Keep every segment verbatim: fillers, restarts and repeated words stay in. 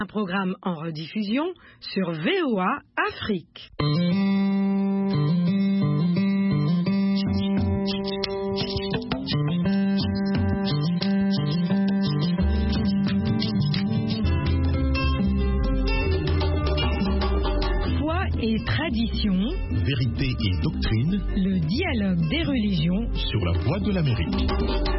Un programme en rediffusion sur V O A Afrique. Foi et tradition, vérité et doctrine, le dialogue des religions sur la Voix de l'Amérique.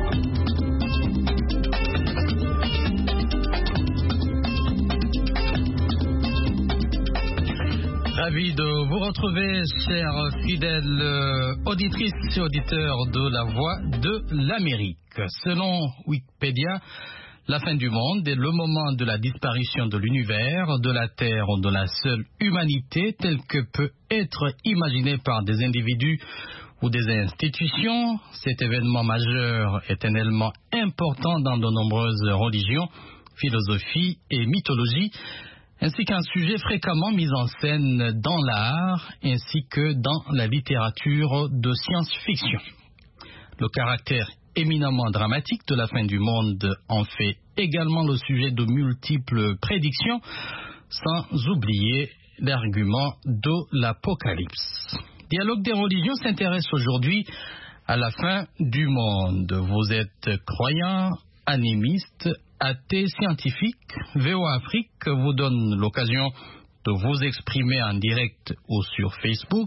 Ravi de vous retrouver, chers fidèles auditrices et auditeurs de la Voix de l'Amérique. Selon Wikipédia, la fin du monde est le moment de la disparition de l'univers, de la Terre ou de la seule humanité telle que peut être imaginée par des individus ou des institutions. Cet événement majeur est un élément important dans de nombreuses religions, philosophies et mythologies, ainsi qu'un sujet fréquemment mis en scène dans l'art ainsi que dans la littérature de science-fiction. Le caractère éminemment dramatique de la fin du monde en fait également le sujet de multiples prédictions, sans oublier l'argument de l'Apocalypse. Dialogue des religions s'intéresse aujourd'hui à la fin du monde. Vous êtes croyants, animistes, athée scientifique. V O A Afrique vous donne l'occasion de vous exprimer en direct ou sur Facebook.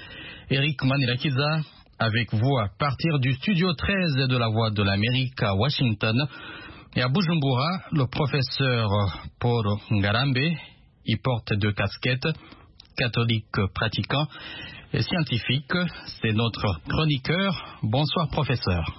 Eric Manirakiza avec vous à partir du studio treize de la Voix de l'Amérique à Washington. Et à Bujumbura, le professeur Paul Ngarambe, il porte deux casquettes, catholique pratiquant et scientifique. C'est notre chroniqueur. Bonsoir professeur.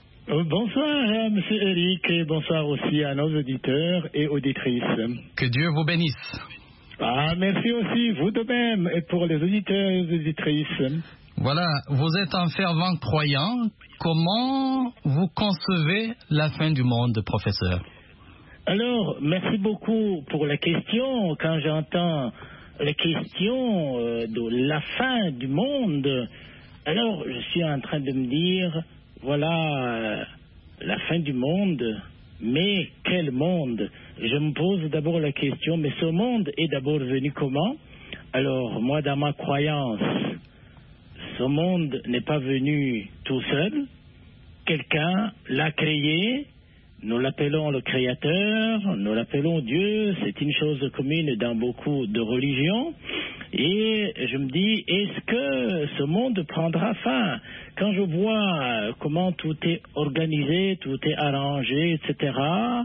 Bonsoir, M. Eric, et bonsoir aussi à nos auditeurs et auditrices. Que Dieu vous bénisse. Ah, merci aussi, vous de même, et pour les auditeurs et les auditrices. Voilà, vous êtes un fervent croyant. Comment vous concevez la fin du monde, professeur? Alors, merci beaucoup pour la question. Quand j'entends la question euh, de la fin du monde, alors je suis en train de me dire... Voilà euh, la fin du monde, mais quel monde? Je me pose d'abord la question, mais ce monde est d'abord venu comment? Alors, moi, dans ma croyance, ce monde n'est pas venu tout seul. Quelqu'un l'a créé, nous l'appelons le Créateur, nous l'appelons Dieu, c'est une chose commune dans beaucoup de religions. Et je me dis, est-ce que ce monde prendra fin? Quand je vois comment tout est organisé, tout est arrangé, et cetera,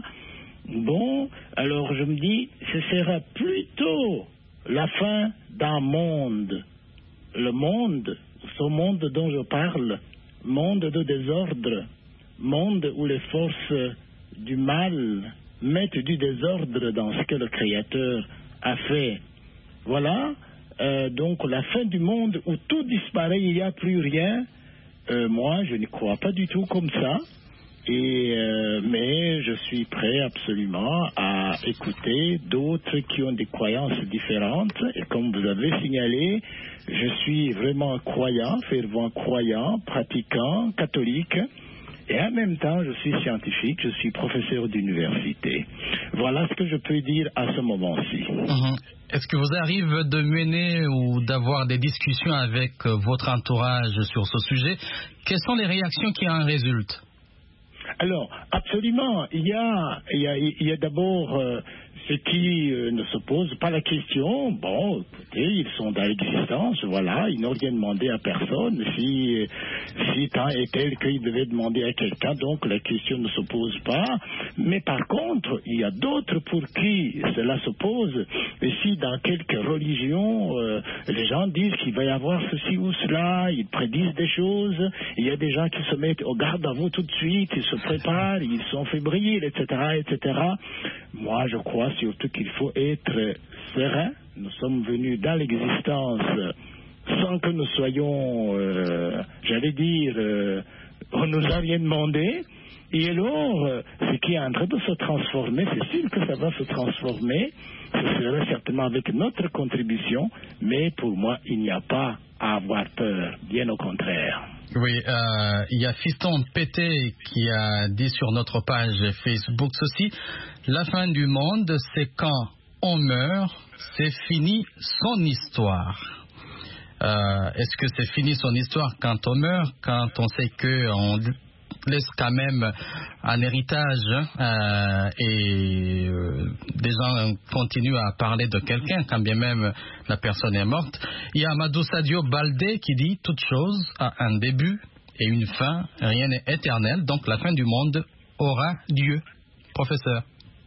bon, alors je me dis, ce sera plutôt la fin d'un monde. Le monde, ce monde dont je parle, monde de désordre, monde où les forces du mal mettent du désordre dans ce que le Créateur a fait. Voilà. Euh, donc la fin du monde où tout disparaît, il n'y a plus rien, euh, moi je ne crois pas du tout comme ça, et, euh, mais je suis prêt absolument à écouter d'autres qui ont des croyances différentes, et comme vous avez signalé, je suis vraiment croyant, fervent croyant, pratiquant, catholique, et en même temps je suis scientifique, je suis professeur d'université. Voilà ce que je peux dire à ce moment-ci. Mmh. Est-ce que vous arrivez de mener ou d'avoir des discussions avec votre entourage sur ce sujet? Quelles sont les réactions qui en résultent? Alors, absolument. Il y a, il y a, il y a d'abord euh, ceux qui euh, ne se posent pas la question. Bon, écoutez, ils sont dans l'existence, voilà, ils n'ont rien demandé à personne. Si, si tant est tel qu'ils devaient demander à quelqu'un, donc la question ne se pose pas. Mais par contre, il y a d'autres pour qui cela se pose. Et si dans quelques religions, euh, les gens disent qu'il va y avoir ceci ou cela, ils prédisent des choses, il y a des gens qui se mettent au garde à vous tout de suite, ils se préparent, ils sont fébriles, et cetera, et cetera. Moi, je crois surtout qu'il faut être serein. Nous sommes venus dans l'existence sans que nous soyons, euh, j'allais dire, euh, on nous a rien demandé. Et alors, euh, ce qui est en train de se transformer, c'est sûr que ça va se transformer. Ce sera certainement avec notre contribution, mais pour moi, il n'y a pas à avoir peur, bien au contraire. Oui, euh, il y a Fiston Pété qui a dit sur notre page Facebook ceci: la fin du monde, c'est quand on meurt, c'est fini son histoire. Euh, est-ce que c'est fini son histoire quand on meurt, quand on sait qu'on laisse quand même un héritage euh, et euh, des gens continuent à parler de quelqu'un quand bien même la personne est morte. Il y a Amadou Sadio Baldé qui dit toute chose a un début et une fin, rien n'est éternel, donc la fin du monde aura lieu. Professeur.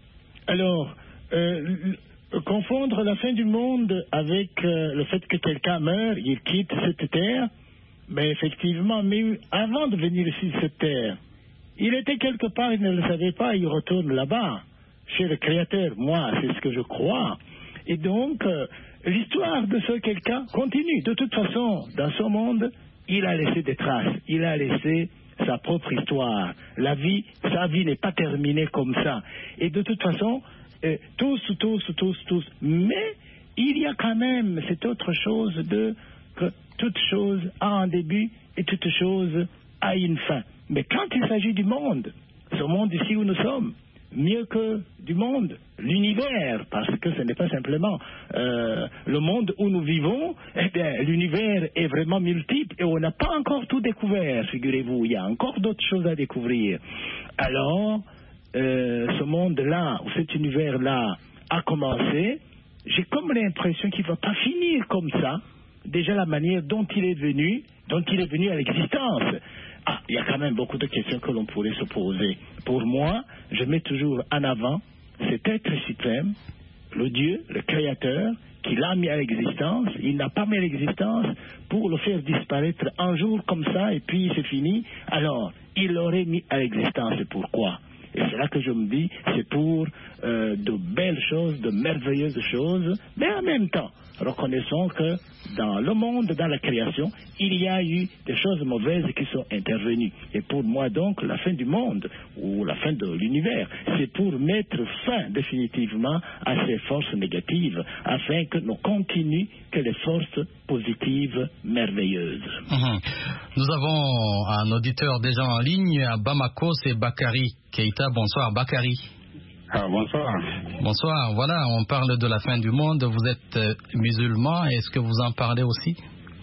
Alors, euh, confondre la fin du monde avec euh, le fait que quelqu'un meurt, il quitte cette terre, mais effectivement, mais avant de venir ici sur cette terre, il était quelque part, il ne le savait pas, il retourne là-bas, chez le Créateur. Moi, c'est ce que je crois. Et donc, euh, l'histoire de ce quelqu'un continue. De toute façon, dans ce monde, il a laissé des traces, il a laissé sa propre histoire. La vie, sa vie n'est pas terminée comme ça. Et de toute façon, euh, tous, tous, tous, tous, mais il y a quand même cette autre chose de que toute chose a un début et toute chose a une fin. Mais quand il s'agit du monde, ce monde ici où nous sommes, mieux que du monde, l'univers, parce que ce n'est pas simplement euh, le monde où nous vivons, eh bien, l'univers est vraiment multiple et on n'a pas encore tout découvert, figurez-vous, il y a encore d'autres choses à découvrir. Alors, euh, ce monde-là, ou cet univers-là a commencé, j'ai comme l'impression qu'il ne va pas finir comme ça, déjà la manière dont il est venu, dont il est venu à l'existence. Ah, il y a quand même beaucoup de questions que l'on pourrait se poser. Pour moi, je mets toujours en avant cet être suprême, le Dieu, le Créateur, qui l'a mis à l'existence. Il n'a pas mis à l'existence pour le faire disparaître un jour comme ça et puis c'est fini. Alors, il l'aurait mis à l'existence. Et pourquoi ? Et c'est là que je me dis, c'est pour euh, de belles choses, de merveilleuses choses, mais en même temps, reconnaissons que dans le monde, dans la création, il y a eu des choses mauvaises qui sont intervenues. Et pour moi donc, la fin du monde, ou la fin de l'univers, c'est pour mettre fin définitivement à ces forces négatives, afin que nous continuions que les forces positives merveilleuses. Mmh. Nous avons un auditeur déjà en ligne à Bamako, c'est Bakary Keita. Bonsoir Bakary. Ah, bonsoir. Bonsoir, voilà, on parle de la fin du monde. Vous êtes euh, musulman, est-ce que vous en parlez aussi?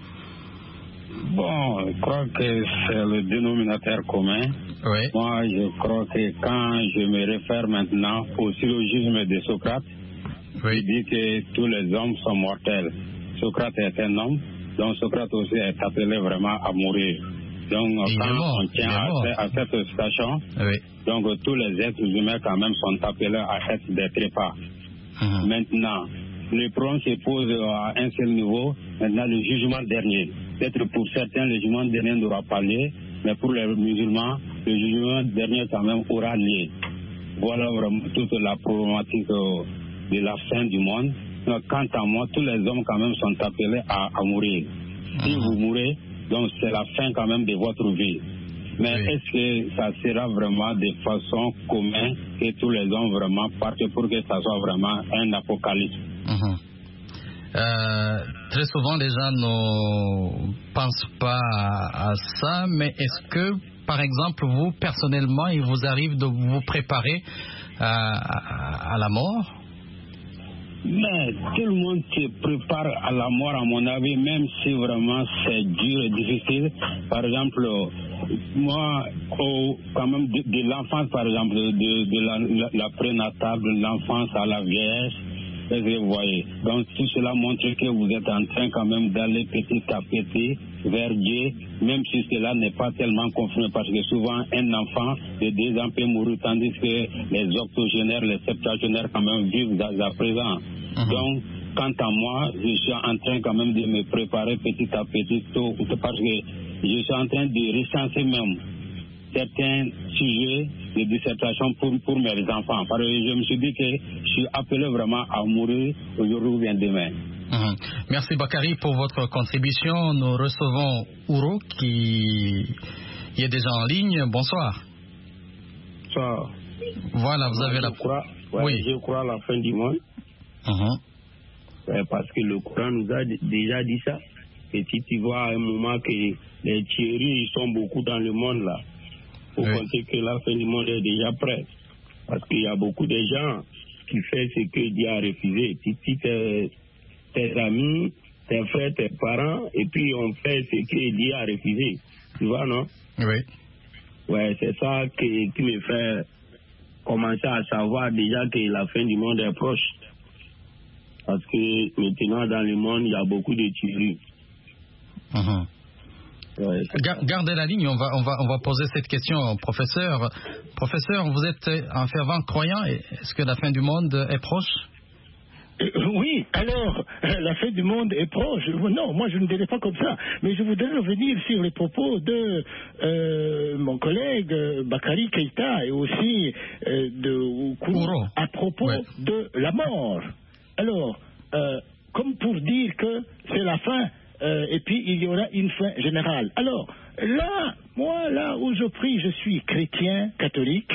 Bon, je crois que c'est le dénominateur commun. Oui. Moi, je crois que quand je me réfère maintenant au syllogisme de Socrate, oui. il dit que tous les hommes sont mortels. Socrate est un homme, donc Socrate aussi est appelé vraiment à mourir. Donc, il quand mort, on tient à, à cette station, oui. donc tous les êtres humains quand même sont appelés à être des trépas. Mmh. Maintenant, le problème se pose à un seul niveau, maintenant le jugement dernier. Peut-être pour certains, le jugement dernier n'aura pas lieu, mais pour les musulmans, le jugement dernier quand même aura lieu. Voilà vraiment toute la problématique de la fin du monde. Donc, quant à moi, tous les hommes quand même sont appelés à, à mourir. Si mmh. vous mourrez, donc c'est la fin quand même de votre vie. Mais oui. Est-ce que ça sera vraiment de façon commune que tous les hommes vraiment partent pour que ça soit vraiment un apocalypse? Mmh. Euh, très souvent les gens ne pensent pas à, à ça, mais est-ce que par exemple vous personnellement il vous arrive de vous préparer à, à, à la mort? Mais tout le monde se prépare à la mort, à mon avis, même si vraiment c'est dur et difficile. Par exemple, moi, au, quand même de, de l'enfance, par exemple, de, de la, la, la prénatale, de l'enfance à la vieillesse, vous voyez. Donc tout cela montre que vous êtes en train quand même d'aller petit à petit vers Dieu, même si cela n'est pas tellement confirmé, parce que souvent un enfant de deux ans peut mourir, tandis que les octogénaires, les septuagénaires quand même vivent à présent. Mmh. Donc, quant à moi, je suis en train quand même de me préparer petit à petit, tôt, parce que je suis en train de recenser même certains sujets de dissertation pour, pour mes enfants. Parce que je me suis dit que je suis appelé vraiment à mourir aujourd'hui ou bien demain. Mmh. Merci Bakary pour votre contribution. Nous recevons Ouro qui, qui est déjà en ligne. Bonsoir. Bonsoir. Voilà, vous Moi, avez je la... Crois, ouais, oui. Je crois à la fin du monde. Mmh. Ouais, parce que le Coran nous a d- déjà dit ça. Et si tu vois à un moment que les tueries sont beaucoup dans le monde là, il faut oui. compter que la fin du monde est déjà prête. Parce qu'il y a beaucoup de gens tu fais ce que Dieu a refusé. Tu dis tes, tes amis, tes frères, tes parents, et puis on fait ce que Dieu a refusé. Tu vois, non? Oui. Ouais, c'est ça qui, qui me fait commencer à savoir déjà que la fin du monde est proche. Parce que maintenant, dans le monde, il y a beaucoup de tueries. Uh-huh. Ouais, Gardez la ligne, on va, on, va, on va poser cette question au professeur. Professeur, vous êtes un fervent croyant. Est-ce que la fin du monde est proche? Oui, alors, la fin du monde est proche. Non, moi je ne dirais pas comme ça. Mais je voudrais revenir sur les propos de euh, mon collègue Bakary Keïta et aussi euh, de Oukourour à propos ouais. de la mort. Alors, euh, comme pour dire que c'est la fin, euh, et puis il y aura une fin générale. Alors, là, moi, là où je prie, je suis chrétien, catholique.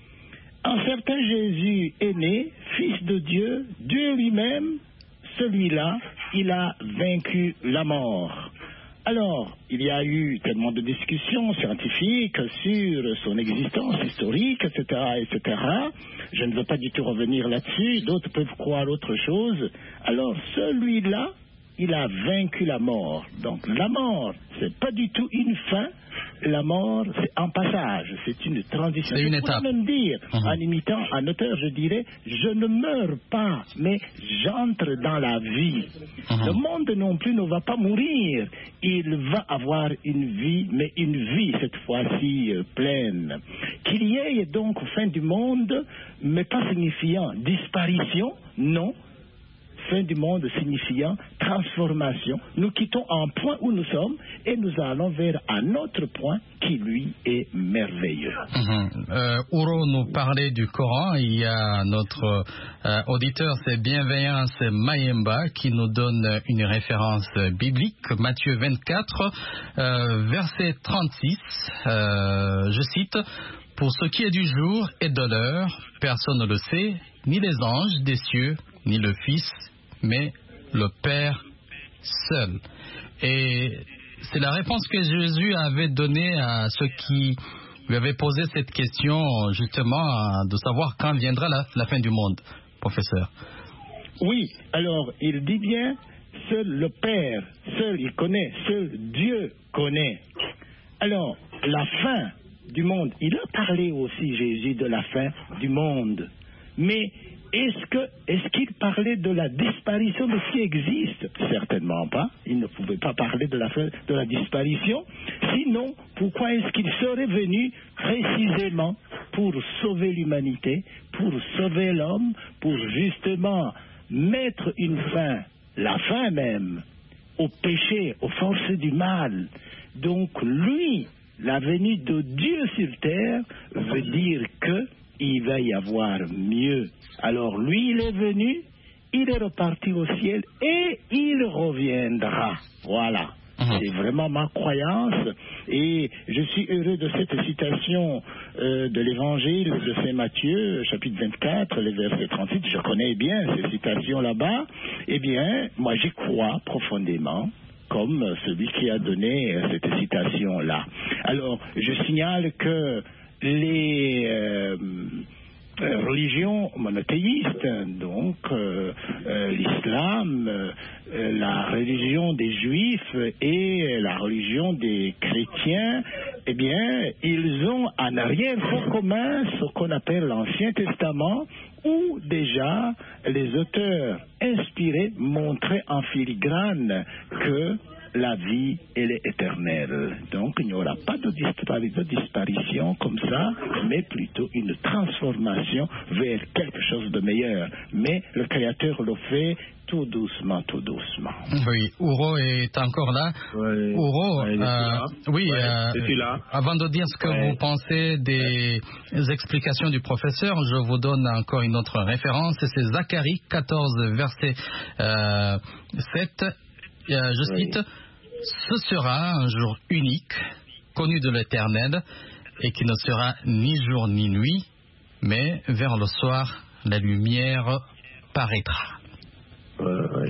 Un certain Jésus est né, fils de Dieu, Dieu lui-même, celui-là, il a vaincu la mort. Alors, il y a eu tellement de discussions scientifiques sur son existence historique, et cetera, et cetera. Je ne veux pas du tout revenir là-dessus, d'autres peuvent croire autre chose. Alors, celui-là, il a vaincu la mort. Donc, la mort, c'est pas du tout une fin. La mort, c'est un passage, c'est une transition. C'est une je étape. pourrais même dire, uh-huh. en imitant un auteur, je dirais, je ne meurs pas, mais j'entre dans la vie. Uh-huh. Le monde non plus ne va pas mourir. Il va avoir une vie, mais une vie cette fois-ci euh, pleine. Qu'il y ait donc fin du monde, mais pas signifiant disparition, non. Fin du monde signifiant transformation. Nous quittons un point où nous sommes et nous allons vers un autre point qui, lui, est merveilleux. Mmh. Euh, Ouro nous parlait du Coran. Il y a notre euh, auditeur, c'est Bienveillance Mayemba, qui nous donne une référence biblique, Matthieu vingt-quatre, euh, verset trente-six. Euh, je cite, « Pour ce qui est du jour et de l'heure, personne ne le sait, ni les anges des cieux, ni le Fils, mais le Père seul. » Et c'est la réponse que Jésus avait donnée à ceux qui lui avaient posé cette question, justement, de savoir quand viendra la, la fin du monde, professeur. Oui, alors il dit bien, seul le Père, seul il connaît, seul Dieu connaît. Alors, la fin du monde, il a parlé aussi, Jésus, de la fin du monde. Mais Est-ce que, est-ce qu'il parlait de la disparition de ce qui existe? Certainement pas. Il ne pouvait pas parler de la, de la disparition. Sinon, pourquoi est-ce qu'il serait venu précisément pour sauver l'humanité, pour sauver l'homme, pour justement mettre une fin, la fin même, au péché, aux forces du mal? Donc lui, la venue de Dieu sur terre veut dire que il va y avoir mieux. Alors lui, il est venu, il est reparti au ciel et il reviendra. Voilà. Mmh. C'est vraiment ma croyance et je suis heureux de cette citation euh, de l'évangile de Saint Matthieu, chapitre vingt-quatre, les versets trente-huit. Je connais bien ces citations là-bas. Eh bien, moi j'y crois profondément, comme celui qui a donné cette citation-là. Alors, je signale que les euh, religions monothéistes, donc euh, euh, l'islam, euh, la religion des juifs et la religion des chrétiens, eh bien, ils ont en arrière-fond commun ce qu'on appelle l'Ancien Testament, où déjà les auteurs inspirés montraient en filigrane que la vie, elle est éternelle. Donc, il n'y aura pas de, dispari- de disparition comme ça, mais plutôt une transformation vers quelque chose de meilleur. Mais le Créateur le fait tout doucement, tout doucement. Oui, Ouro est encore là. Ouais. Ouro, ouais, euh, oui, ouais, euh, je suis là. Avant de dire ce que ouais. vous pensez des explications du professeur, je vous donne encore une autre référence. C'est Zacharie quatorze, verset euh, sept. Euh, je oui. cite, « Ce sera un jour unique, connu de l'Éternel, et qui ne sera ni jour ni nuit, mais vers le soir, la lumière paraîtra. » Oui, oui.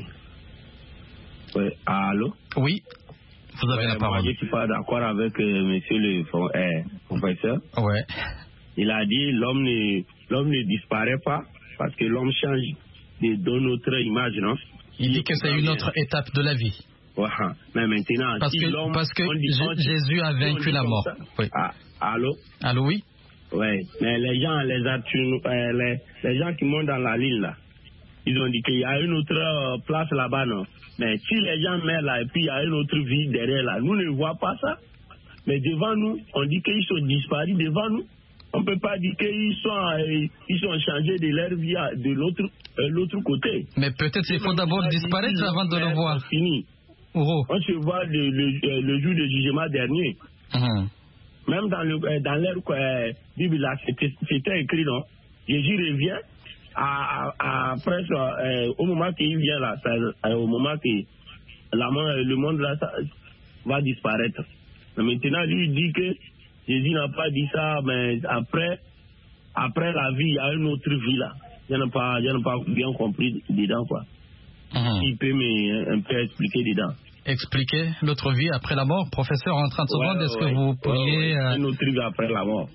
Oui, allô? Oui, vous avez ouais, la parole. Moi, je ne suis pas d'accord avec euh, monsieur le eh, professeur. Ouais. Il a dit l'homme ne, l'homme ne disparaît pas, parce que l'homme change de, de notre image, non? Il dit que c'est une autre étape de la vie. Ouais, mais maintenant, parce si que, l'homme... Parce que dit, Jésus a vaincu la mort. Oui. Ah, allô? Allô, oui? Oui, mais les gens, les, euh, les, les gens qui montent dans la ligne, là, ils ont dit qu'il y a une autre euh, place là-bas, non? Mais si les gens meurent là, et puis il y a une autre vie derrière là, nous ne voyons pas ça. Mais devant nous, on dit qu'ils sont disparus devant nous. On ne peut pas dire qu'ils sont, euh, ils sont changés de leur vie à, de l'autre euh, l'autre côté. Mais peut-être il faut d'abord disparaître avant de le voir. Fini. Ouro. On se voit le, le, le jour du jugement dernier. Mmh. Même dans, le, dans leur euh, Bible, là, c'était, c'était écrit, non? Jésus revient à, à, après ça, euh, au moment qu'il vient là, ça, euh, au moment que la, le monde là ça, va disparaître. Mais maintenant, lui dit que Jésus n'a pas dit ça, mais après, après la vie, il y a une autre vie là. Je n'ai pas, je n'ai pas bien compris dedans, quoi. Mmh. Il peut me, un peu expliquer dedans. Expliquer l'autre vie après la mort, professeur, en trente ouais, secondes, est-ce ouais, que vous pourriez... Ouais, ouais. Euh... Une autre vie après la mort.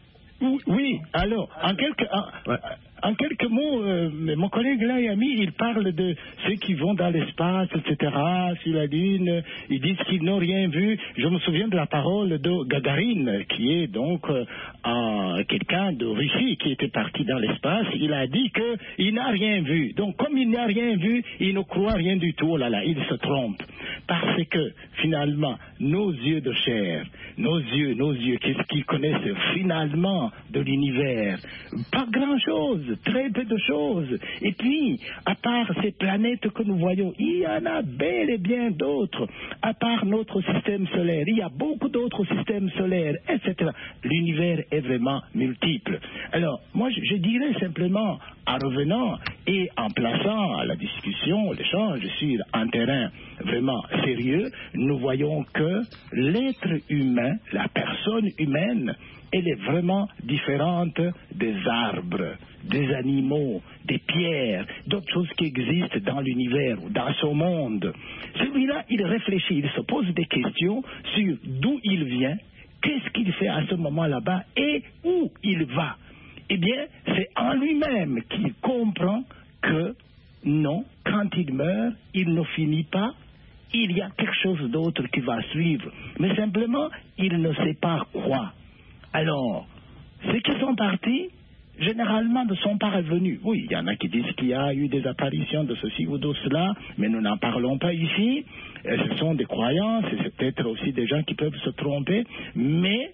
Oui, alors, en quelques, en, ouais. en quelques mots, euh, mon collègue là, Yami, il parle de ceux qui vont dans l'espace, et cetera, sur la Lune, ils disent qu'ils n'ont rien vu. Je me souviens de la parole de Gagarine, qui est donc euh, euh, quelqu'un de Russie qui était parti dans l'espace. Il a dit qu'il n'a rien vu. Donc, comme il n'a rien vu, il ne croit rien du tout. Oh là là, il se trompe. Parce que, finalement, nos yeux de chair, nos yeux, nos yeux, qu'est-ce qu'ils connaissent finalement de l'univers? Pas grand-chose, très peu de choses. Et puis, à part ces planètes que nous voyons, il y en a bel et bien d'autres. À part notre système solaire, il y a beaucoup d'autres systèmes solaires, et cetera. L'univers est vraiment multiple. Alors, moi, je, je dirais simplement, en revenant et en plaçant la discussion, l'échange sur un terrain vraiment sérieux, nous voyons que l'être humain, la personne humaine, elle est vraiment différente des arbres, des animaux, des pierres, d'autres choses qui existent dans l'univers, dans ce monde. Celui-là, il réfléchit, il se pose des questions sur d'où il vient, qu'est-ce qu'il fait à ce moment là-bas et où il va. Eh bien, c'est en lui-même qu'il comprend que non, quand il meurt, il ne finit pas. Il y a quelque chose d'autre qui va suivre. Mais simplement, il ne sait pas quoi. Alors, ceux qui sont partis, généralement ne sont pas revenus. Oui, il y en a qui disent qu'il y a eu des apparitions de ceci ou de cela, mais nous n'en parlons pas ici. Ce sont des croyances, et c'est peut-être aussi des gens qui peuvent se tromper. Mais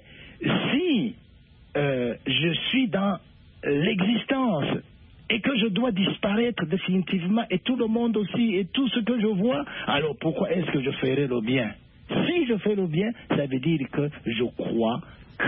si euh, je suis dans l'existence et que je dois disparaître définitivement, et tout le monde aussi, et tout ce que je vois, alors pourquoi est-ce que je ferai le bien? Si je fais le bien, ça veut dire que je crois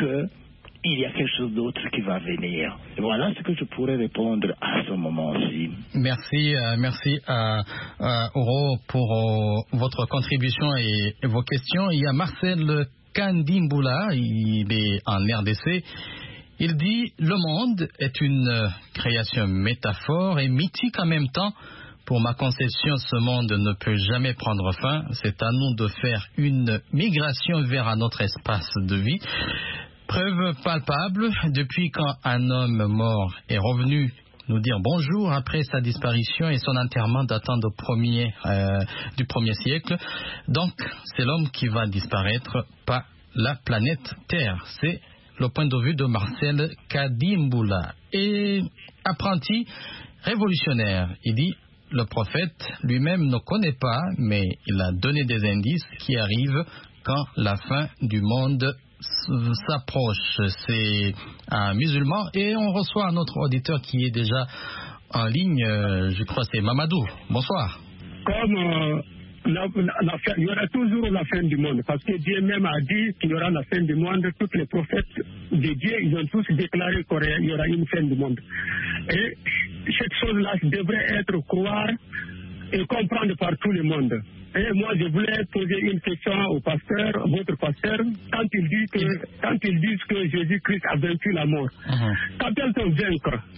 qu'il y a quelque chose d'autre qui va venir. Voilà ce que je pourrais répondre à ce moment-ci. Merci, euh, merci à, à Ouro pour euh, votre contribution et, et vos questions. Il y a Marcel Kandimboula, il est en R D C. Il dit « Le monde est une création métaphore et mythique en même temps. Pour ma conception, ce monde ne peut jamais prendre fin. C'est à nous de faire une migration vers un autre espace de vie. Preuve palpable, depuis quand un homme mort est revenu nous dire bonjour après sa disparition et son enterrement datant de premier, euh, du premier siècle. Donc, c'est l'homme qui va disparaître, pas la planète Terre. C'est le point de vue de Marcel Kandimboula. Et apprenti révolutionnaire, il dit le prophète lui-même ne connaît pas, mais il a donné des indices qui arrivent quand la fin du monde s'approche. C'est un musulman et on reçoit un autre auditeur qui est déjà en ligne, je crois que c'est Mamadou. Bonsoir. Comme euh, la, la fin, il y aura toujours la fin du monde, parce que Dieu même a dit qu'il y aura la fin du monde. Tous les prophètes de Dieu, ils ont tous déclaré qu'il y aura une fin du monde. Et cette chose-là devrait être croire et comprendre par tout le monde. Et moi, je voulais poser une question au pasteur, votre pasteur, quand il dit que, quand ils disent que Jésus-Christ a vaincu la mort. Uh-huh. Quand est-on vaincre?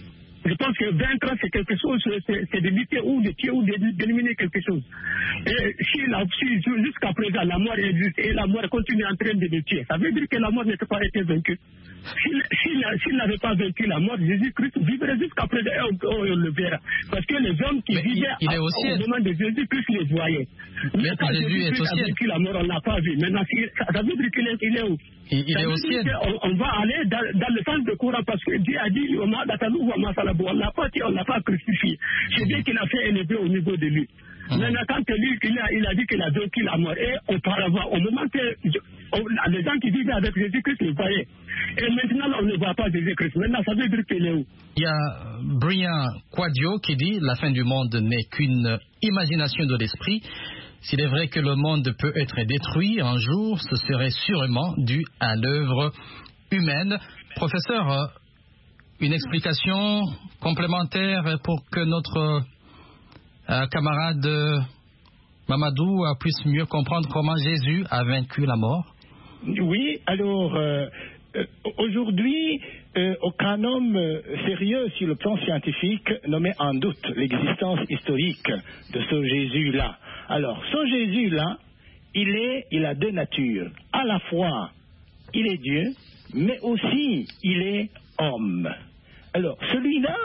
Je pense que vaincre, c'est quelque chose, c'est, c'est de lutter ou de tuer ou d'éliminer quelque chose. Et si, la, si jusqu'à présent la mort existe et la mort continue en train de le tuer, ça veut dire que la mort n'a pas été vaincue. S'il, s'il, s'il n'avait pas vaincu la mort, Jésus-Christ vivrait jusqu'à présent et on, on le verra. Parce que les hommes qui mais vivaient il, il à, au moment de Jésus-Christ les voyaient. Mais quand Jésus-Christ a vaincu la mort, on ne l'a pas vu. Maintenant, ça, ça veut dire qu'il est, il est où? Il, il est au ciel. On, on va aller dans, dans le sens de courant parce que Dieu a dit on ne l'a pas tué, on ne l'a pas crucifié. C'est Dieu qui l'a fait élever au niveau de lui. Mmh. Maintenant, quand lui, il a, il a dit qu'il a vaincu la mort, et auparavant, au moment que les gens qui vivaient avec Jésus-Christ le voyaient. Et maintenant, on ne voit pas Jésus-Christ. Maintenant, ça veut dire qu'il est où? Il y a Brian Quadio qui dit la fin du monde n'est qu'une imagination de l'esprit. S'il est vrai que le monde peut être détruit un jour, ce serait sûrement dû à l'œuvre humaine. Professeur, une explication complémentaire pour que notre euh, camarade euh, Mamadou euh, puisse mieux comprendre comment Jésus a vaincu la mort? Oui, alors euh, euh, aujourd'hui, euh, aucun homme euh, sérieux sur le plan scientifique ne met en doute l'existence historique de ce Jésus-là. Alors, ce Jésus-là, il est, il a deux natures. À la fois, il est Dieu, mais aussi, il est homme. Alors, celui-là,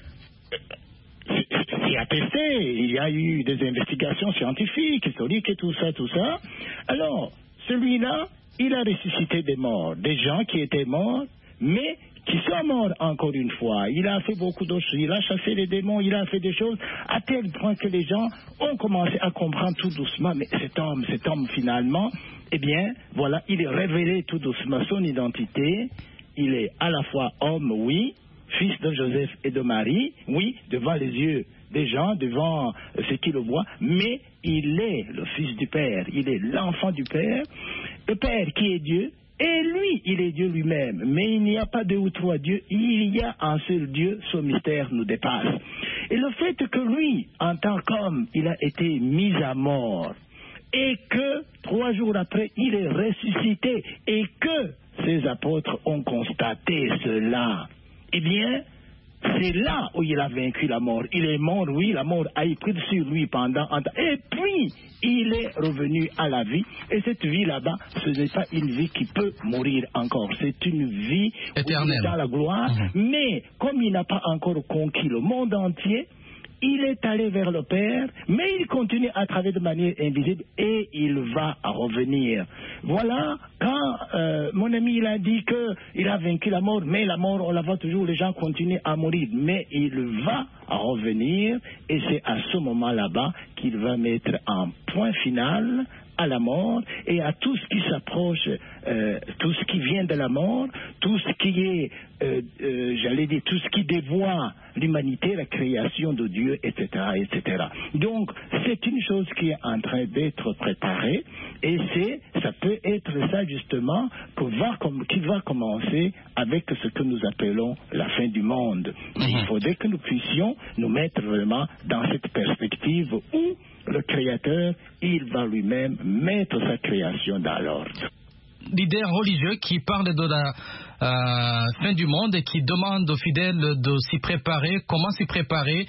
c'est attesté, il y a eu des investigations scientifiques, historiques et tout ça, tout ça. Alors, celui-là, il a ressuscité des morts, des gens qui étaient morts, mais qui sont morts encore une fois. Il a fait beaucoup d'autres choses, il a chassé les démons, il a fait des choses à tel point que les gens ont commencé à comprendre tout doucement, mais cet homme, cet homme finalement, eh bien, voilà, il est révélé tout doucement son identité. Il est à la fois homme, oui, fils de Joseph et de Marie, oui, devant les yeux des gens, devant ceux qui le voient, mais il est le fils du Père, il est l'enfant du Père, le Père qui est Dieu, et lui, il est Dieu lui-même. Mais il n'y a pas deux ou trois dieux, il y a un seul Dieu, ce mystère nous dépasse. Et le fait que lui, en tant qu'homme, il a été mis à mort, et que trois jours après, il est ressuscité, et que ses apôtres ont constaté cela, eh bien, c'est là où il a vaincu la mort. Il est mort, oui, la mort a pris sur lui pendant un temps. Et puis, il est revenu à la vie. Et cette vie là-bas, ce n'est pas une vie qui peut mourir encore. C'est une vie éternelle, dans la gloire. Mmh. Mais, comme il n'a pas encore conquis le monde entier, il est allé vers le Père, mais il continue à travailler de manière invisible et il va revenir. Voilà, quand euh, mon ami il a dit qu'il a vaincu la mort, mais la mort, on la voit toujours, les gens continuent à mourir, mais il va revenir et c'est à ce moment là-bas qu'il va mettre un point final à la mort et à tout ce qui s'approche, euh, tout ce qui vient de la mort, tout ce qui est, euh, euh, j'allais dire, tout ce qui dévoie l'humanité, la création de Dieu, et cetera, et cetera. Donc, c'est une chose qui est en train d'être préparée et c'est, ça peut être ça justement que va, qui va commencer avec ce que nous appelons la fin du monde. Mais il faudrait que nous puissions nous mettre vraiment dans cette perspective où le Créateur, il va lui-même mettre sa création dans l'ordre. Leader religieux qui parle de la euh, fin du monde et qui demande aux fidèles de s'y préparer. Comment s'y préparer?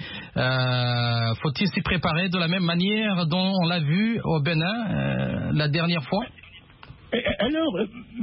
euh, Faut-il s'y préparer de la même manière dont on l'a vu au Bénin euh, la dernière fois? Alors,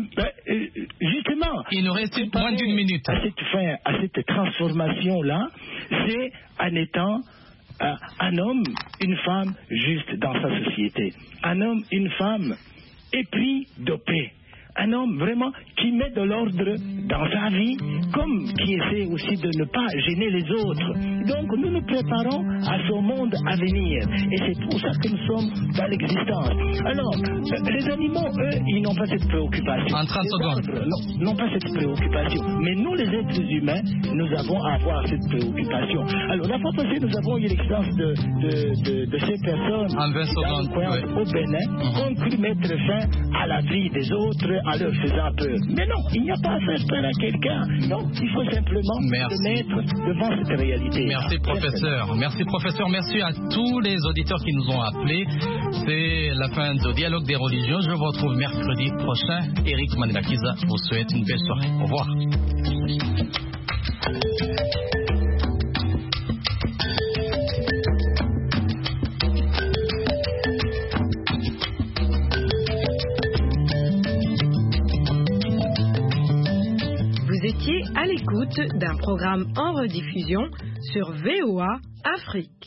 justement, il nous reste moins d'une minute. À cette fin, à cette transformation-là, c'est en étant euh, un homme, une femme juste dans sa société. Un homme, une femme épris de paix. Un homme vraiment qui met de l'ordre dans sa vie, comme qui essaie aussi de ne pas gêner les autres. Donc nous nous préparons à ce monde à venir. Et c'est pour ça que nous sommes dans l'existence. Alors, les animaux, eux, ils n'ont pas cette préoccupation. En trente secondes. Non, n'ont pas cette préoccupation. Mais nous, les êtres humains, nous avons à avoir cette préoccupation. Alors, la fois passée, nous avons eu l'existence de, de, de, de ces personnes en vingt secondes, oui. Au Bénin, mm-hmm. ont cru mettre fin à la vie des autres, à leur faisant peur. Mais non, il n'y a pas à faire peur à quelqu'un. Non, il faut simplement merci. se mettre devant cette réalité. Merci professeur. Merci professeur. Merci à tous les auditeurs qui nous ont appelés. C'est la fin de Dialogue des religions. Je vous retrouve mercredi prochain. Eric Mandelakiza vous souhaite une belle soirée. Au revoir. l'écoute d'un programme en rediffusion sur V O A Afrique.